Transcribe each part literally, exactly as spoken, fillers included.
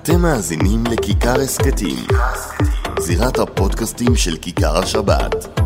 אתם מאזינים לכיכר הסקטים, זירת הפודקאסטים של כיכר השבת.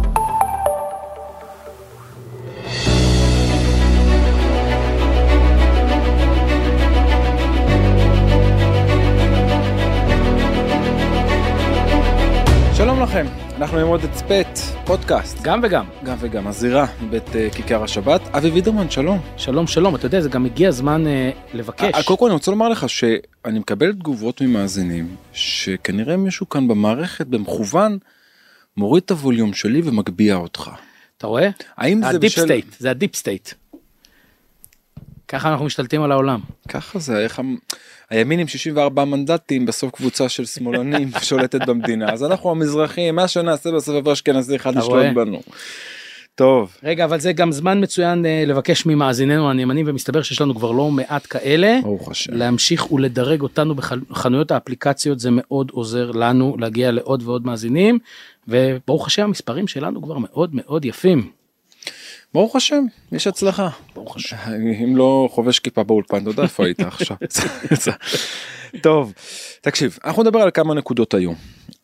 שלום לכם, אנחנו עם עוד הצפת, פודקאסט. גם וגם. גם וגם, הזירה מבית uh, כיכר השבת. אבי וידרמן, שלום. שלום, שלום, אתה יודע, זה גם הגיע הזמן uh, לבקש. קודם כל אני רוצה לומר לך שאני מקבל תגובות ממאזינים, שכנראה מישהו כאן במערכת, במכוון, מוריד את הווליום שלי ומגביע אותך. אתה רואה? האם זה הדיפ בשל... סטייט, זה הדיפ סטייט. ככה אנחנו משתלטים על העולם. ככה זה, איך... הימין עם שישים וארבעה מנדטים בסוף קבוצה של שמאלנים שולטת במדינה, אז אנחנו המזרחים, מה שנעשה בסוף אשכנזי אחד לשלוט בנו. טוב. רגע, אבל זה גם זמן מצוין לבקש ממאזיננו הנאמנים, ומסתבר שיש לנו כבר לא מעט כאלה, להמשיך ולדרג אותנו בחנויות האפליקציות, זה מאוד עוזר לנו להגיע לעוד ועוד מאזינים, וברוך השם המספרים שלנו כבר מאוד מאוד יפים. ברוך השם, יש הצלחה. ברוך השם. אם לא חובש כיפה באולפן, אתה יודע איפה היית עכשיו. טוב, תקשיב, אנחנו נדבר על כמה נקודות היום.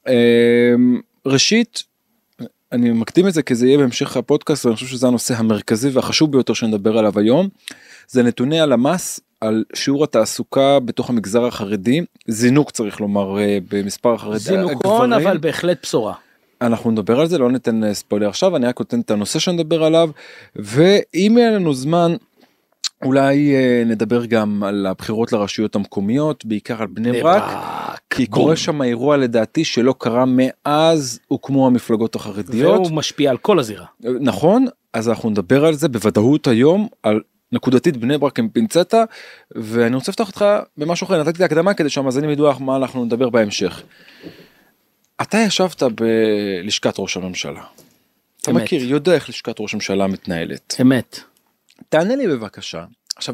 ראשית, אני מקדים את זה כי זה יהיה בהמשך הפודקאסט, ואני חושב שזה הנושא המרכזי והחשוב ביותר שנדבר עליו היום. זה נתוני הלמ"ס על שיעור התעסוקה בתוך המגזר החרדי, זינוק צריך לומר במספר החרדי. זינוקון, אבל בהחלט בשורה. אנחנו נדבר על זה, לא ניתן ספוילר עכשיו, אני רק נותן את הנושא שנדבר עליו, ואם יהיה לנו זמן, אולי נדבר גם על הבחירות לרשויות המקומיות, בעיקר על בני ברק, כי קורה שם אירוע לדעתי שלא קרה מאז הוקמו המפלגות החרדיות. והוא משפיע על כל הזירה. נכון, אז אנחנו נדבר על זה בוודאות היום, על נקודתית בני ברק עם פינצטה, ואני רוצה לפתוח אותך במשהו אחר, נתתי את ההקדמה כדי שהמאזינים ידעו מה אנחנו נדבר בהמשך. אתה ישבת בלשכת ראש הממשלה. אתה מכיר, יודע איך לשכת ראש הממשלה מתנהלת. אמת. תענה לי בבקשה. עכשיו,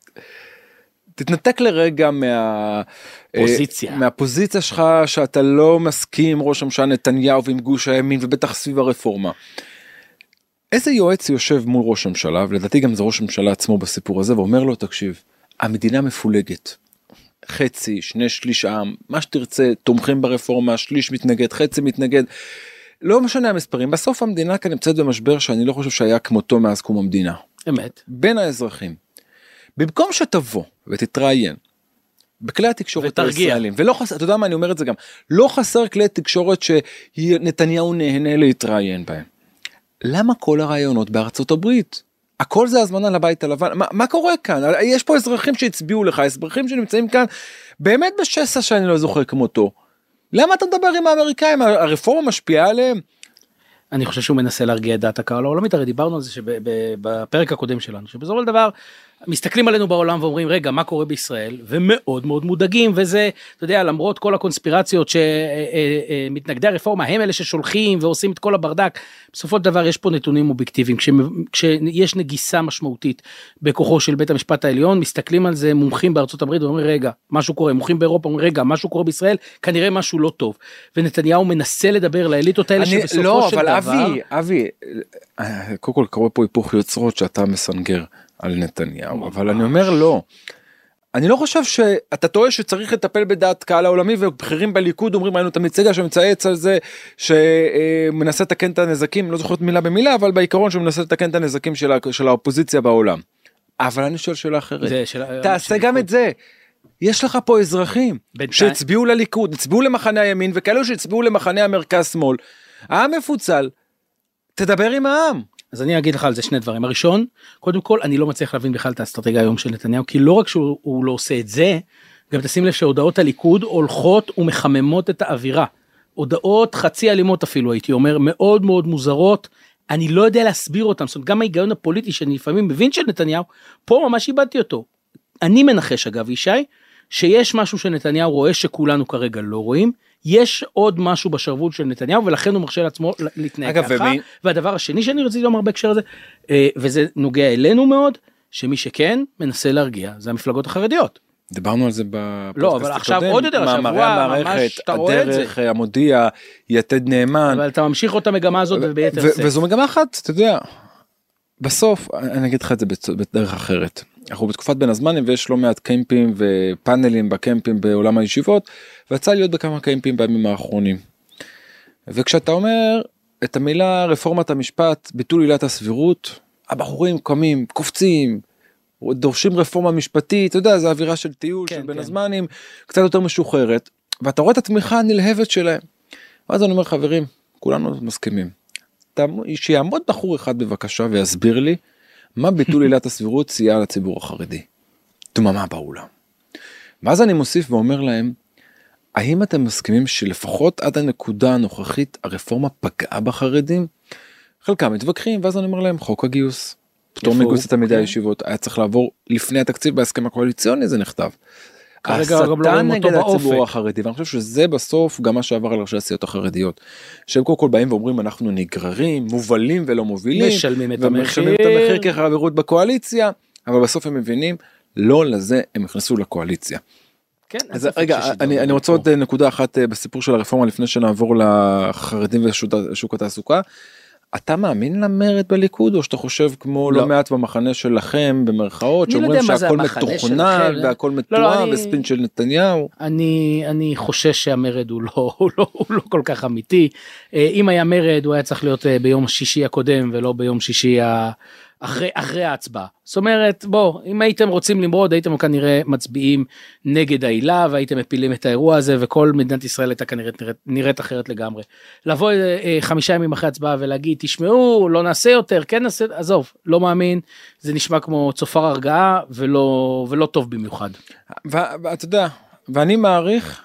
תתנתק לרגע מה... פוזיציה. מהפוזיציה שלך שאתה לא מסכים עם ראש הממשלה נתניהו ועם גוש הימין ובטח סביב הרפורמה. איזה יועץ יושב מול ראש הממשלה, ולדעתי גם זה ראש הממשלה עצמו בסיפור הזה, ואומר לו, תקשיב, המדינה מפולגת. חצי, שני שליש עם, מה שתרצה, תומכים ברפורמה, שליש מתנגד, חצי מתנגד, לא משנה המספרים, בסוף המדינה כאן נמצאת במשבר שאני לא חושב שהיה כמותו מאז קום המדינה. אמת. בין האזרחים. במקום שתבוא ותתראיין, בכלי התקשורת הישראלים, ולא חסר, אתה יודע מה אני אומר את זה גם, לא חסר כלי תקשורת שנתניהו נהנה להתראיין בהם. למה כל הרעיונות בארצות הברית? הכל זה הזמנה לבית הלבן, מה, מה קורה כאן? יש פה אזרחים שהצביעו לך, אזרחים שנמצאים כאן, באמת בשסע שאני לא זוכר כמותו. למה אתה מדבר עם האמריקאים? הרפורמה משפיעה עליהם? אני חושב שהוא מנסה להרגיע את דעת הקהל העולמית, הרי דיברנו על זה שבפרק הקודם שלנו, שבסופו של דבר, מסתכלים עלינו בעולם ואומרים, רגע, מה קורה בישראל? ומאוד מאוד מודאגים, וזה, אתה יודע, למרות כל הקונספירציות שמתנגדי הרפורמה, הם אלה ששולחים ועושים את כל הברדק, בסופו של דבר יש פה נתונים אובייקטיביים, כשיש נגיסה משמעותית בכוחו של בית המשפט העליון, מסתכלים על זה מומחים בארצות הברית, ואומרים, רגע, משהו קורה, מומחים באירופה, אומרים, רגע, משהו קורה בישראל, כנראה משהו לא טוב. ונתניהו מנסה לדבר לאליטות האלה שבסופו לא, של אבל דבר... אבי, אבי, קודם כל קורה פה היפוך יוצרות שאתה מסנגר על נתניהו, אבל אני אומר לא, אני לא חושב שאתה טועה שצריך לטפל בדעת קהל העולמי, ובכירים בליכוד אומרים, היינו את המצגה שמצייץ על זה, שמנסה לתקן את הנזקים, לא זוכרת מילה במילה, אבל בעיקרון שמנסה לתקן את הנזקים של, של האופוזיציה בעולם. אבל אני שואל שאלה אחרת, תעשה גם את זה, יש לך פה אזרחים שהצביעו לליכוד, הצביעו למחנה הימין, וכאלו שהצביעו למחנה המרכז שמאל, העם מפוצל, תדבר עם העם. אז אני אגיד לך על זה שני דברים. הראשון, קודם כל, אני לא מצליח להבין בכלל את האסטרטגיה היום של נתניהו, כי לא רק שהוא לא עושה את זה, גם תשים לב שהודעות הליכוד הולכות ומחממות את האווירה. הודעות חצי אלימות אפילו, הייתי אומר, מאוד מאוד מוזרות, אני לא יודע להסביר אותם, זאת אומרת, גם ההיגיון הפוליטי שאני לפעמים מבין של נתניהו, פה ממש איבדתי אותו. אני מנחש אגב, ישי, שיש משהו שנתניהו רואה שכולנו כרגע לא רואים, יש עוד משהו בשרבול של נתניהו, ולכן הוא מרשה לעצמו להתנהג ככה. ומי... והדבר השני שאני רציתי לומר בהקשר הזה, וזה נוגע אלינו מאוד, שמי שכן מנסה להרגיע, זה המפלגות החרדיות. דיברנו על זה בפודקאסט לא, אבל עכשיו עוד יותר, השבוע ממש אתה רואה את זה. הדרך, המודיע, יתד נאמן. אבל אתה ממשיך אותה מגמה הזאת וביתר סקס. וזו מגמה אחת, אתה יודע, בסוף, אני אגיד לך את זה בדרך אחרת. אנחנו בתקופת בין הזמנים ויש לא מעט קמפים ופאנלים בקמפים בעולם הישיבות, ויצא להיות בכמה קמפים בימים האחרונים. וכשאתה אומר את המילה רפורמת המשפט, ביטול עילת הסבירות, הבחורים קמים, קופצים, דורשים רפורמה משפטית, אתה יודע, זה אווירה של טיול, כן, של בין כן. הזמנים, קצת יותר משוחררת, ואתה רואה את התמיכה הנלהבת שלהם. ואז אני אומר, חברים, כולנו מסכימים. שיעמוד בחור אחד בבקשה ויסביר לי, מה ביטול עילת הסבירות סייע לציבור החרדי. דממה באולם. ואז אני מוסיף ואומר להם, האם אתם מסכימים שלפחות עד הנקודה הנוכחית הרפורמה פגעה בחרדים? חלקם מתווכחים, ואז אני אומר להם, חוק הגיוס, פטור מגיוס לתלמידי הישיבות, היה צריך לעבור לפני התקציב בהסכם הקואליציוני, זה נכתב. הסתה נגד הציבור החרדי, ואני חושב שזה בסוף גם מה שעבר על ראשי הסיעות החרדיות, שהם קודם כל באים ואומרים אנחנו נגררים, מובלים ולא מובילים, משלמים את המחיר, את המחיר כחברות בקואליציה, אבל בסוף הם מבינים, לא לזה הם נכנסו לקואליציה. כן, אז רגע, אני, אני רוצה עוד נקודה אחת בסיפור של הרפורמה, לפני שנעבור לחרדים ושוק התעסוקה, אתה מאמין למרד בליכוד, או שאתה חושב כמו לא, לא מעט במחנה שלכם, במרכאות, שאומרים שהכל מתוכנן, והכל מתואם, וספין של נתניהו? אני, אני חושש שהמרד הוא לא, הוא לא, הוא לא כל כך אמיתי. אם היה מרד, הוא היה צריך להיות ביום שישי הקודם, ולא ביום שישי אחרי, אחרי ההצבעה. זאת אומרת, בוא, אם הייתם רוצים למרוד, הייתם כנראה מצביעים נגד העילה, והייתם מפילים את האירוע הזה, וכל מדינת ישראל הייתה כנראה נראית, נראית אחרת לגמרי. לבוא אה, חמישה ימים אחרי הצבעה ולהגיד, תשמעו, לא נעשה יותר, כן נעשה, עזוב, לא מאמין, זה נשמע כמו צופר הרגעה, ולא, ולא טוב במיוחד. ואתה יודע, ואני מעריך,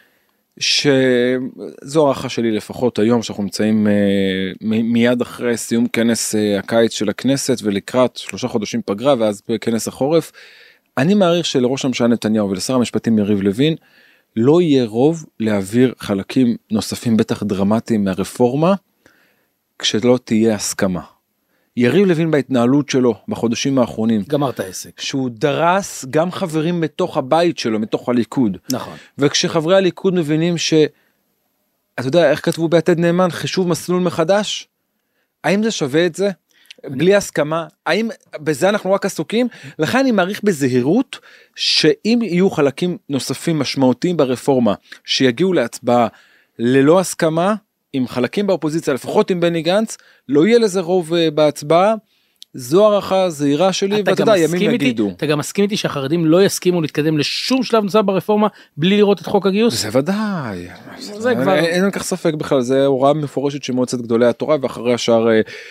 שזו הערכה שלי לפחות היום שאנחנו נמצאים מיד אחרי סיום כנס הקיץ של הכנסת ולקראת שלושה חודשים פגרה ואז בכנס החורף, אני מעריך שלראש הממשלה נתניהו ולשר המשפטים יריב לוין לא יהיה רוב להעביר חלקים נוספים בטח דרמטיים מהרפורמה כשלא תהיה הסכמה. יריב לוין בהתנהלות שלו בחודשים האחרונים. גמר את העסק. שהוא דרס גם חברים בתוך הבית שלו, מתוך הליכוד. נכון. וכשחברי הליכוד מבינים ש... אתה יודע איך כתבו ביתד נאמן, חישוב מסלול מחדש? האם זה שווה את זה? אני... בלי הסכמה? האם בזה אנחנו רק עסוקים? לכן אני מעריך בזהירות, שאם יהיו חלקים נוספים משמעותיים ברפורמה, שיגיעו להצבעה ללא הסכמה, עם חלקים באופוזיציה, לפחות עם בני גנץ, לא יהיה לזה רוב בהצבעה, זו הערכה זהירה שלי, ואתה יודע, ימים יגידו. אתה גם מסכים איתי שהחרדים לא יסכימו להתקדם לשום שלב נוסף ברפורמה, בלי לראות את חוק הגיוס? זה ודאי. זה כבר... אין כך ספק בכלל, זה הוראה מפורשת שמועצת גדולי התורה, ואחרי השאר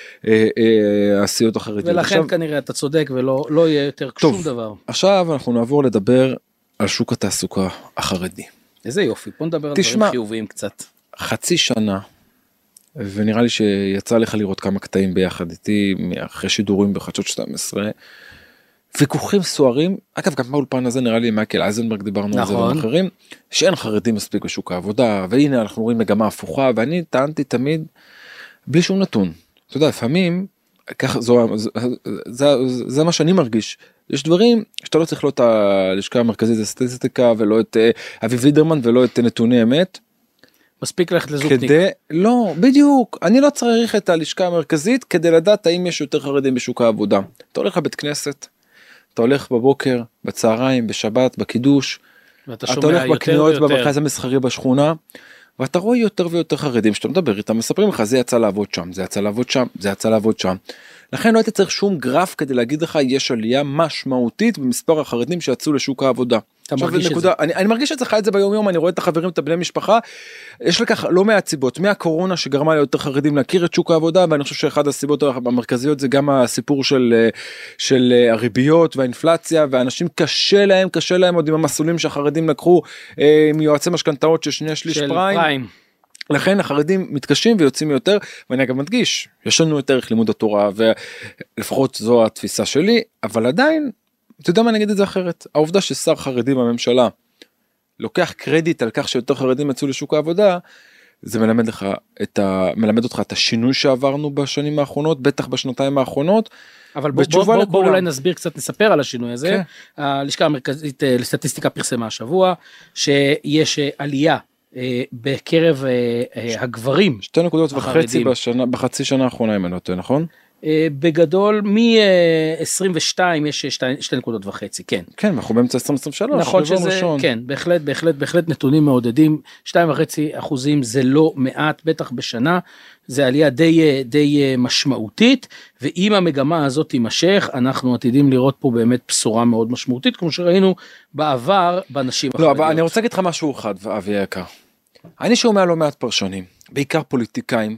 הסיעות החרדיות. ולכן כנראה אתה צודק, ולא יהיה יותר שום דבר. עכשיו אנחנו נעבור לדבר על שוק התעסוקה החרדי. איזה יופי, בוא נדבר על דברים חיוביים קצת. חצי שנה, ונראה לי שיצא לך לראות כמה קטעים ביחד איתי, אחרי שידורים בחדשות שתים עשרה, ויכוחים סוערים, אגב גם באולפן הזה נראה לי מייקל אייזנברג דיברנו על זה ואחרים, שאין חרדים מספיק בשוק העבודה, והנה אנחנו רואים מגמה הפוכה, ואני טענתי תמיד, בלי שום נתון, אתה יודע, לפעמים, כך, זו, זה, זה, זה מה שאני מרגיש, יש דברים שאתה לא צריך לא את הלשכה המרכזית לסטטיסטיקה, ולא את אבי וידרמן, ולא את נתוני אמת, מספיק ללכת לזופניק. כדי, לא, בדיוק, אני לא צריך את הלשכה המרכזית כדי לדעת האם יש יותר חרדים בשוק העבודה. אתה הולך לבית כנסת, אתה הולך בבוקר, בצהריים, בשבת, בקידוש, אתה הולך בקניות במרכז המסחרי בשכונה, ואתה רואה יותר ויותר חרדים שאתה מדבר איתם, מספרים לך זה יצא לעבוד שם, זה יצא לעבוד שם, זה יצא לעבוד שם. לכן לא היית צריך שום גרף כדי להגיד לך יש עלייה משמעותית במספר החרדים שיצאו לשוק העבודה. אתה מרגיש את זה? אני, אני מרגיש את זה חי את זה ביום יום, אני רואה את החברים, את הבני משפחה, יש לכך לא מעט סיבות, מהקורונה שגרמה ליותר חרדים להכיר את שוק העבודה, ואני חושב שאחד הסיבות המרכזיות זה גם הסיפור של, של הריביות והאינפלציה, ואנשים קשה להם, קשה להם עוד עם המסלולים שהחרדים לקחו, מיועצי משכנתאות של שני שליש פריים. פריים. לכן החרדים מתקשים ויוצאים יותר, ואני אגב מדגיש, יש לנו יותר ערך לימוד התורה, ולפחות זו התפיסה שלי, אבל עדיין, אתה יודע מה נגיד את זה אחרת, העובדה ששר חרדי בממשלה, לוקח קרדיט על כך שיותר חרדים יצאו לשוק העבודה, זה מלמד לך את ה... מלמד אותך את השינוי שעברנו בשנים האחרונות, בטח בשנתיים האחרונות, אבל בוא, בוא, בוא, בוא אולי נסביר קצת, נספר על השינוי הזה. כן. הלשכה המרכזית לסטטיסטיקה פרסמה השבוע, שיש עלייה בקרב הגברים. שתי נקודות וחצי בשנה, בחצי שנה האחרונה, אם אני נותן, נכון? בגדול מ-עשרים ושתיים יש שתי נקודות וחצי, כן. כן, אנחנו באמצע עשרים עשרים ושלוש. נכון שזה, כן, בהחלט, בהחלט, בהחלט נתונים מעודדים, שתיים וחצי אחוזים זה לא מעט, בטח בשנה, זה עלייה די, די משמעותית, ואם המגמה הזאת תימשך, אנחנו עתידים לראות פה באמת בשורה מאוד משמעותית, כמו שראינו בעבר בנשים החרדיות. לא, אבל אני רוצה להגיד לך משהו אחד, אבי היקר. אני שומע לא מעט פרשנים, בעיקר פוליטיקאים,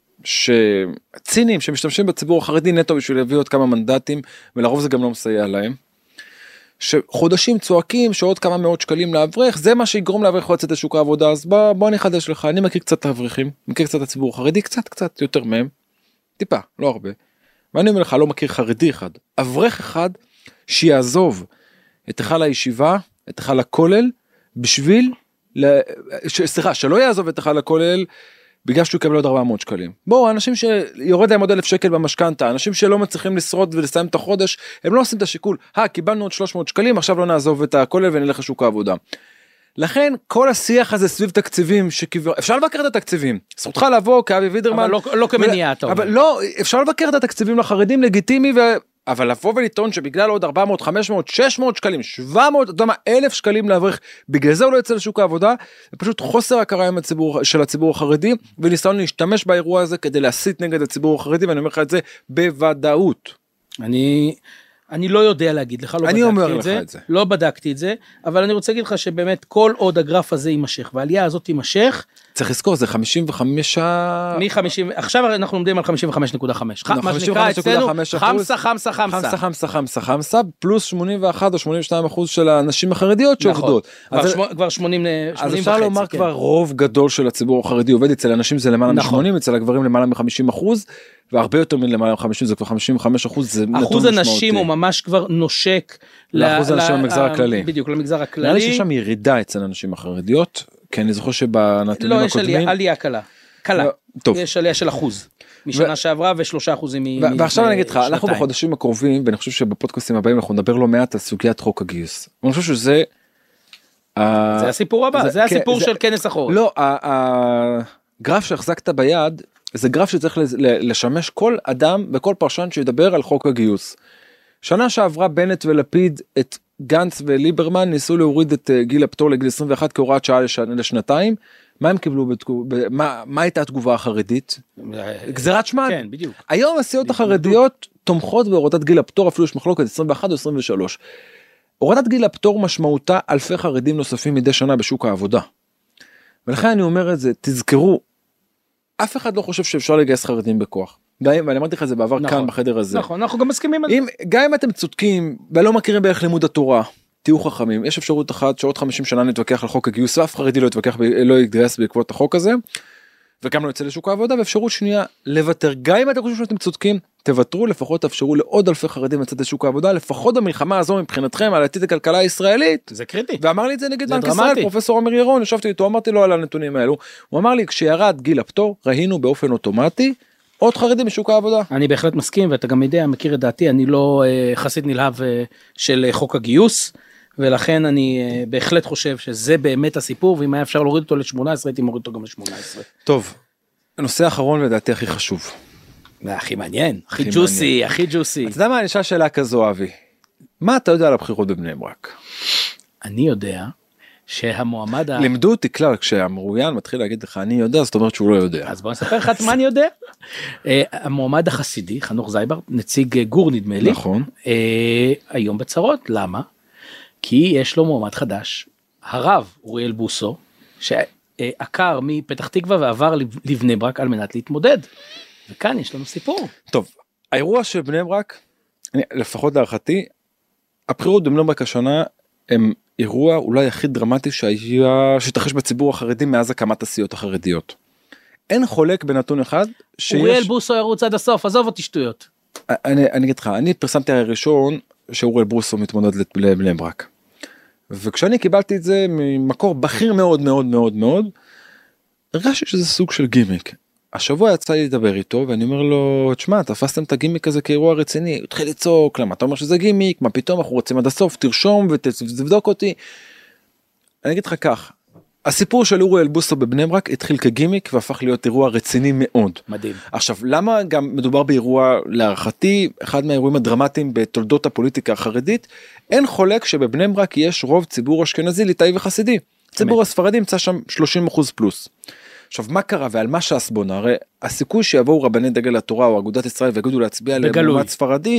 שצינים שמשתמשים בציבור החרדי נטו בשביל להביא עוד כמה מנדטים, ולרוב זה גם לא מסייע להם, שחודשים צועקים שעוד כמה מאות שקלים לאברך, זה מה שיגרום לאברך לצאת לשוק העבודה, אז בוא, בוא אני אחדש לך, אני מכיר קצת האברכים, מכיר קצת הציבור החרדי, קצת קצת יותר מהם, טיפה, לא הרבה, ואני אומר לך, לא מכיר חרדי אחד, אברך אחד שיעזוב את היכל הישיבה, את היכל הכולל, בשביל, ש... סליחה, שלא יעזוב את היכל הכולל, בגלל שהוא יקבל עוד ארבע מאות שקלים. בואו, אנשים שיורד להם עוד אלף שקל במשכנתה, אנשים שלא מצליחים לשרוד ולסיים את החודש, הם לא עושים את השיקול, אה, קיבלנו עוד שלוש מאות שקלים, עכשיו לא נעזוב את הכולל ונלך לשוק העבודה. לכן, כל השיח הזה סביב תקציבים, שכבר... אפשר לבקר את התקציבים, זכותך לבוא כאבי וידרמן, אבל לא, לא כמניעה, אתה אומר. אבל לא, אפשר לבקר את התקציבים לחרדים לגיטימי, ו... אבל לבוא ולטעון שבגלל עוד ארבע מאות, חמש מאות, שש מאות שקלים, שבע מאות, אתה יודע מה, אלף שקלים להבריך, בגלל זה הוא לא יצא לשוק העבודה, זה פשוט חוסר הכרה עם הציבור, של הציבור החרדי, וניסיון להשתמש באירוע הזה כדי להסית נגד הציבור החרדי, ואני אומר לך את זה בוודאות. אני... אני לא יודע להגיד לך, לא בדקתי את זה, את זה, לא בדקתי את זה, אבל אני רוצה להגיד לך שבאמת כל עוד הגרף הזה יימשך, והעלייה הזאת יימשך, צריך לזכור, זה חמישים וחמש... מ-חמישים, עכשיו אנחנו עומדים על חמישים וחמש נקודה חמש, מה שנקרא אצלנו, חמסה, חמסה, חמסה. חמסה, חמסה, חמסה, פלוס שמונים ואחת או שמונים ושתיים אחוז של הנשים החרדיות שעובדות. כבר שמונים וחצי. אז אפשר לומר כבר רוב גדול של הציבור החרדי עובד, אצל הנשים זה למעלה מ-שמונים, אצל הגברים למעלה מ-חמישים אחוז, והרבה יותר מלמעלה מ-חמישים, זה כבר חמישים וחמש אחוז, זה נתון משמעותי. אחוז הנשים הוא ממש כבר נושק לאחוז הנשים במגזר הכללי. בדיוק, למגזר הכללי. נראה לי שיש שם ירידה אצל הנשים החרדיות, כי אני זוכר שבנתונים הקודמים... לא, יש עלייה קלה. קלה. יש עלייה של אחוז. משנה שעברה ושלושה אחוזים מ... ועכשיו אני אגיד לך, אנחנו בחודשים הקרובים, ואני חושב שבפודקאסטים הבאים אנחנו נדבר לא מעט על סוגיית חוק הגיוס. אני חושב שזה... זה הסיפור הבא, זה הסיפור של כנס החורף. לא, הגרף שהחזקת ביד, זה גרף שצריך לשמש כל אדם וכל פרשן שידבר על חוק הגיוס. שנה שעברה בנט ולפיד את גנץ וליברמן ניסו להוריד את גיל הפטור לגיל עשרים ואחת כהוראת שעה לשנתיים. מה הם קיבלו בתגובה, מה, מה הייתה התגובה החרדית? גזירת שמד. כן, בדיוק. היום הסיעות החרדיות תומכות בהורדת גיל הפטור, אפילו יש מחלוקת עשרים ואחת או עשרים ושלוש. הורדת גיל הפטור משמעותה אלפי חרדים נוספים מדי שנה בשוק העבודה. ולכן אני אומר את זה, תזכרו, אף אחד לא חושב שאפשר לגייס חרדים בכוח. גם, ואני אמרתי לך את זה בעבר, נכון, כאן בחדר הזה. נכון, אנחנו גם מסכימים על זה. גם אם אתם צודקים ולא מכירים בערך לימוד התורה, תהיו חכמים, יש אפשרות אחת שעוד חמישים שנה נתווכח על חוק הגיוס, ואף חרדי לא יתווכח, לא יתגייס בעקבות החוק הזה, וגם לא יצא לשוק העבודה, ואפשרות שנייה, לוותר, גם אם אתם חושבים שאתם צודקים, תוותרו, לפחות תאפשרו לעוד אלפי חרדים לצאת לשוק העבודה, לפחות במלחמה הזו מבחינתכם על עתיד הכלכלה הישראלית. זה קריטי. ואמר לי את זה נגד בנק ישראל, פרופסור אמיר ירון, ישבתי איתו, אמרתי לו על הנתונים האלו, הוא אמר לי, כשירד גיל הפטור, ראינו באופן אוטומטי עוד חרדים בשוק העבודה. אני בהחלט מסכים, ואתה גם יודע, מכיר את דעתי, אני לא uh, חסיד נלהב uh, של uh, חוק הגיוס, ולכן אני uh, בהחלט חושב שזה באמת הסיפור, ואם היה אפשר להוריד אותו ל-שמונה עשרה, הייתי מוריד אותו גם ל-שמונה עשרה. טוב, הנושא האחרון לדעתי הכי חשוב. הכי מעניין, הכי ג'וסי, הכי ג'וסי. אתה יודע מה, אני אשאל שאלה כזו, אבי. מה אתה יודע על הבחירות בבני ברק? אני יודע שהמועמד... לימדו אותי כלל, כשהמרואיין מתחיל להגיד לך, אני יודע, זאת אומרת שהוא לא יודע. אז בוא נספר לך מה אני יודע. המועמד החסידי, חנוך זייבר, נציג גור נדמה לי. נכון. היום בצרות, למה? כי יש לו מועמד חדש, הרב אוריאל בוסו, שעקר מפתח תקווה ועבר לבני ברק על מנת להתמודד. וכאן יש לנו סיפור. טוב, האירוע של בני ברק, אני, לפחות להערכתי, הבחירות בבני ברק השנה הם אירוע אולי הכי דרמטי שהיה, שהתרחש בציבור החרדי מאז הקמת הסיעות החרדיות. אין חולק בנתון אחד שיש... אוריאל בוסו ירוץ עד הסוף, עזוב אותי שטויות. אני, אני אגיד לך, אני פרסמתי הראשון שאוריאל בוסו מתמודד לבני ברק. וכשאני קיבלתי את זה ממקור בכיר מאוד מאוד מאוד מאוד, הרגשתי שזה סוג של גימיק. השבוע יצא לי לדבר איתו ואני אומר לו, תשמע, תפסתם את הגימיק הזה כאירוע רציני, הוא התחיל לצעוק, למה אתה אומר שזה גימיק, מה פתאום אנחנו רוצים עד הסוף, תרשום ותבדוק אותי. אני אגיד לך כך, הסיפור של אוריאל בוסו בבני ברק התחיל כגימיק והפך להיות אירוע רציני מאוד. מדהים. עכשיו, למה גם מדובר באירוע להערכתי, אחד מהאירועים הדרמטיים בתולדות הפוליטיקה החרדית, אין חולק שבבני ברק יש רוב ציבור אשכנזי, ליטאי וחסידי. ציבור הספרדי נמצא שם שלושים אחוז פלוס. עכשיו, מה קרה ועל מה ש"ס בונה? הרי הסיכוי שיבואו רבני דגל התורה או אגודת ישראל ויגידו להצביע למועמד ספרדי,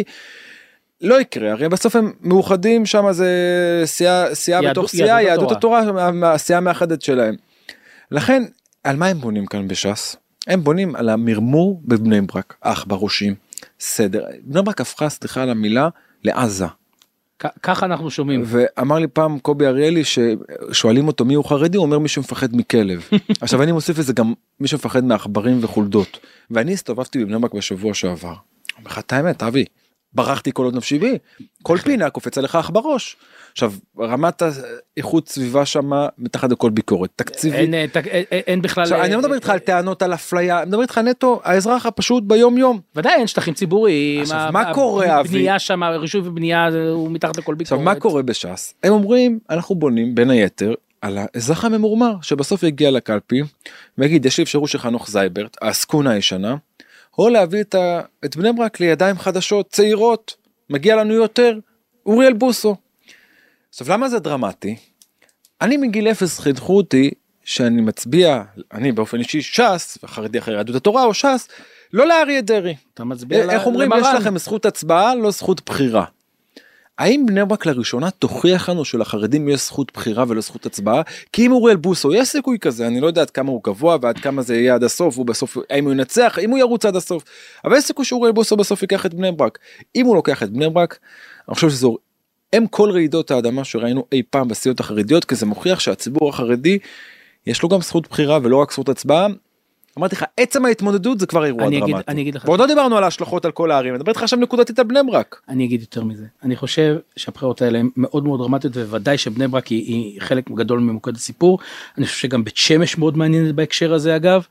לא יקרה, הרי בסוף הם מאוחדים שם, זה סיעה, סיעה יד, בתוך סיעה, יהדות התורה, הסיעה המאחדת שלהם. לכן, על מה הם בונים כאן בש"ס? הם בונים על המרמור בבני ברק, אח בראשים, סדר. בני ברק הפכה, סליחה על המילה, לעזה. ככה אנחנו שומעים. ואמר לי פעם קובי אריאלי ששואלים אותו מי הוא חרדי, הוא אומר מי שמפחד מכלב. עכשיו אני מוסיף לזה גם מי שמפחד מעכברים וחולדות. ואני הסתובבתי בבני ברק בשבוע שעבר. אומר לך את האמת, אבי, ברחתי כל עוד נפשי בי, כל פינה קופץ עליך אח בראש. עכשיו, רמת האיכות סביבה שמה מתחת לכל ביקורת, תקציבית. אין, אין, אין בכלל... עכשיו, אני לא מדבר איתך על טענות על אפליה, אני מדבר איתך נטו, האזרח הפשוט ביום יום. ודאי, אין שטחים ציבוריים. עכשיו, מה קורה, אבי? בנייה שם, רישוי ובנייה, הוא מתחת לכל ביקורת. עכשיו, מה קורה בש"ס? הם אומרים, אנחנו בונים בין היתר על האזרח הממורמר, שבסוף יגיע לקלפי, ויגיד, יש לי אפשרות של חנוך זייברט, העסקונה הישנה, או להביא את, ה... את בני ברק לידיים חדשות, צעירות, מגיע לנו יותר, אוריאל בוסו. עכשיו, למה זה דרמטי? אני מגיל אפס חינכו אותי שאני מצביע, אני באופן אישי ש"ס, וחרדי אחרי יהדות התורה או ש"ס, לא לאריה דרעי. אתה מצביע למרן. איך אומרים, יש לכם זכות הצבעה, לא זכות בחירה. האם בני ברק לראשונה תוכיח לנו שלחרדים יש זכות בחירה ולא זכות הצבעה? כי אם אוריאל בוסו, יש סיכוי כזה, אני לא יודע עד כמה הוא גבוה ועד כמה זה יהיה עד הסוף, הוא בסוף, האם הוא ינצח, אם הוא ירוץ עד הסוף, אבל יש סיכוי שאוריאל בוסו בסוף ייקח את בני ברק. אם הוא לוקח את בני ברק, אני חושב שזו, הם כל רעידות האדמה שראינו אי פעם בסיעות החרדיות, כי זה מוכיח שהציבור החרדי, יש לו גם זכות בחירה ולא רק זכות הצבעה. אמרתי לך, עצם ההתמודדות זה כבר אירוע דרמטי. אני אגיד לך. ועוד לא דיברנו על ההשלכות על כל הערים, אני מדבר איתך עכשיו נקודתית על בני ברק. אני אגיד יותר מזה. אני חושב שהבחירות האלה הן מאוד מאוד דרמטיות, וודאי שבני ברק היא, היא חלק גדול ממוקד הסיפור. אני חושב שגם בית שמש מאוד מעניינת בהקשר הזה אגב,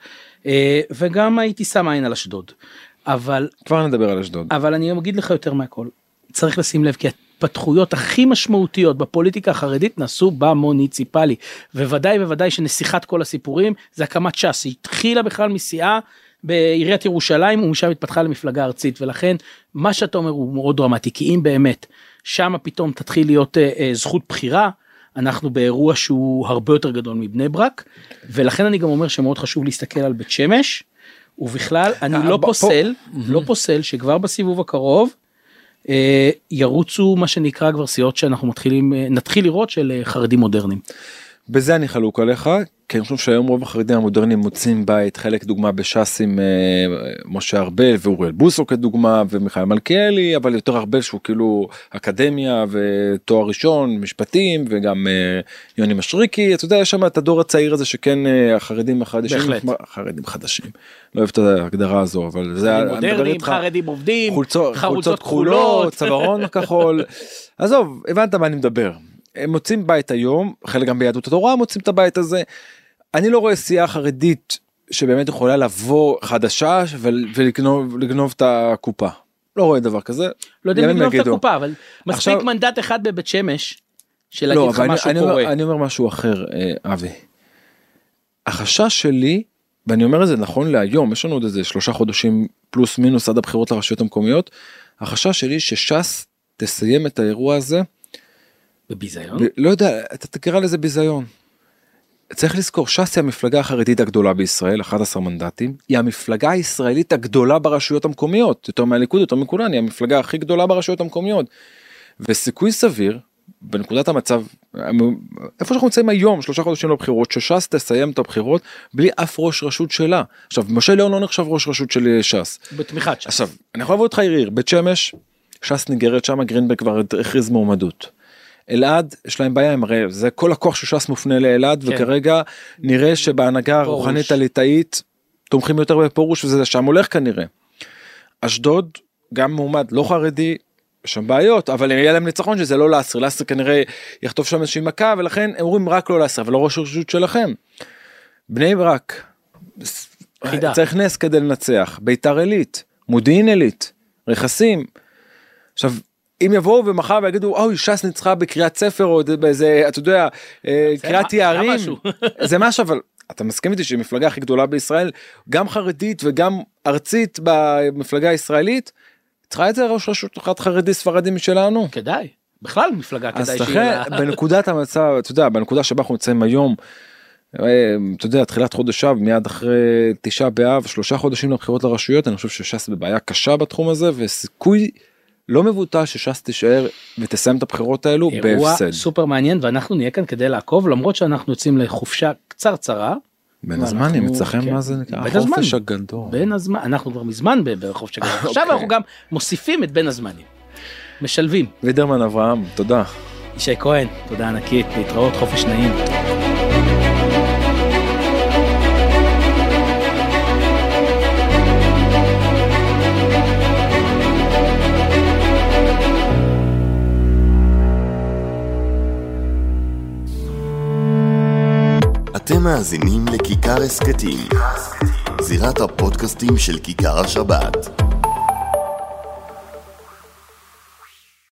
וגם הייתי שם עין על אשדוד. אבל... כבר נדבר על אשדוד. אבל אני אגיד לך יותר מהכל. צריך לשים לב, כי ההתפתחויות הכי משמעותיות בפוליטיקה החרדית נעשו במוניציפלי, וודאי וודאי שנסיכת כל הסיפורים זה הקמת ש"ס, היא התחילה בכלל מסיעה בעיריית ירושלים, ומשם התפתחה למפלגה ארצית, ולכן מה שאתה אומר הוא מאוד דרמטי, כי אם באמת שם פתאום תתחיל להיות אה, אה, זכות בחירה, אנחנו באירוע שהוא הרבה יותר גדול מבני ברק, ולכן אני גם אומר שמאוד חשוב להסתכל על בית שמש, ובכלל אני לא פוסל, לא פוסל שכבר בסיבוב הקרוב, ירוצו מה שנקרא כבר סיעות שאנחנו מתחילים, נתחיל לראות של חרדים מודרניים. בזה אני חלוק עליך, כי אני חושב שהיום רוב החרדים המודרניים מוצאים בית, חלק דוגמה בש"ס עם משה ארבל ואוריאל בוסו כדוגמה, ומיכאל מלכיאלי, אבל יותר ארבל שהוא כאילו אקדמיה ותואר ראשון, משפטים, וגם יוני משריקי, אתה יודע, יש שם את הדור הצעיר הזה שכן החרדים החדשים, חרדים חדשים, לא אוהב את ההגדרה הזו, אבל זה... מודרניים, חרדים עובדים, חולצות כחולות, צווארון כחול, עזוב, הבנת מה אני מדבר. הם מוצאים בית היום, חלק גם ביהדות התורה מוצאים את הבית הזה, אני לא רואה סיעה חרדית שבאמת יכולה לבוא חדשה ולגנוב לגנוב את הקופה, לא רואה דבר כזה. לא יודע לגנוב את הקופה, אבל מספיק עכשיו, מנדט אחד בבית שמש, של לא, להגיד לך משהו אני, קורה. אני אומר, אני אומר משהו אחר, אבי. החשש שלי, ואני אומר את זה נכון להיום, יש לנו עוד איזה שלושה חודשים פלוס מינוס עד הבחירות לרשויות המקומיות, החשש שלי שש"ס תסיים את האירוע הזה, בביזיון? לא יודע, אתה תקרא לזה ביזיון. צריך לזכור, ש"ס היא המפלגה החרדית הגדולה בישראל, אחד עשר מנדטים, היא המפלגה הישראלית הגדולה ברשויות המקומיות, יותר מהליכוד, יותר מכולן, היא המפלגה הכי גדולה ברשויות המקומיות. וסיכוי סביר, בנקודת המצב, איפה שאנחנו נמצאים היום, שלושה חודשים לבחירות, שש"ס תסיים את הבחירות, בלי אף ראש רשות שלה. עכשיו, משה ליאון לא נחשב ראש רשות של ש"ס. בתמיכת ש"ס. עכשיו, אני יכול לבוא אותך עיר, בית שמש, ש"ס נגרת שם, גרינברג כבר הכריז מועמדות. אלעד, יש להם בעיה, הרי זה כל הכוח שש"ס מופנה לאלעד, כן. וכרגע נראה שבהנהגה הרוחנית הליטאית, תומכים יותר בפורוש, וזה שם הולך כנראה. אשדוד, גם מועמד לא חרדי, שם בעיות, אבל יהיה להם ניצחון שזה לא לעשר, לעשר כנראה יכתוב שם איזושהי מכה, ולכן הם אומרים רק לא לעשר, ולא ראש רשות שלכם. בני ברק, חידה. צריך נס כדי לנצח, ביתר עילית, מודיעין עילית, רכסים, עכשיו, אם יבואו ומחר ויגידו, אוי, ש"ס ניצחה בקריאת ספר, או באיזה, אתה יודע, קריאת יערים, זה משהו, אבל אתה מסכים איתי שהיא מפלגה הכי גדולה בישראל, גם חרדית וגם ארצית במפלגה הישראלית, צריכה את זה ראש רשות אחת חרדי ספרדי משלנו? כדאי, בכלל מפלגה כדאי שיהיה לה. אז לכן, בנקודת המצב, אתה יודע, בנקודה שבה אנחנו נמצאים היום, אתה יודע, תחילת חודש אב, מיד אחרי תשעה באב, שלושה חודשים לבחירות לרשויות, אני חושב שש"ס בבעיה קשה בתחום הזה, וסיכוי לא מבוטל שש"ס תישאר ותסיים את הבחירות האלו בהפסד. אירוע סופר מעניין, ואנחנו נהיה כאן כדי לעקוב, למרות שאנחנו יוצאים לחופשה קצרצרה. בין הזמנים, אצלכם מה זה נקרא? החופש הגדול. בין הזמן, אנחנו כבר מזמן בחופש הגדול. עכשיו אנחנו גם מוסיפים את בין הזמנים. משלבים. וידרמן אברהם, תודה. ישי כהן, תודה ענקית, להתראות, חופש נעים. אתם מאזינים לכיכר הסקטים, זירת הפודקאסטים של כיכר השבת.